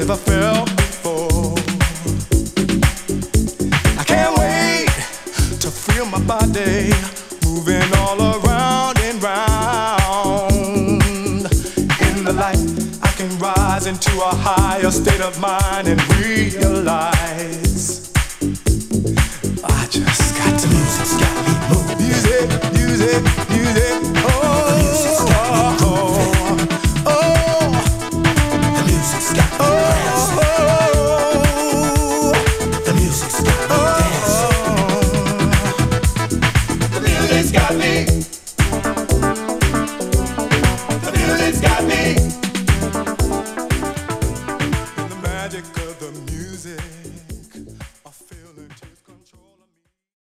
never felt before. I can't wait to feel my body moving all around and round. In the light, I can rise into a higher state of mind and realize I just got to move. Music's got me moving. Music, music, music. Oh, the music's got me moving. Oh, the music's got me dancing. Oh, the music's got me dancing. The music's got me.